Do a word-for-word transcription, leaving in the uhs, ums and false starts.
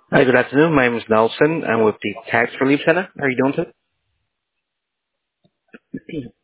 Hi, good afternoon. My name is Nelson. I'm with the Tax Relief Center. How are you doing today?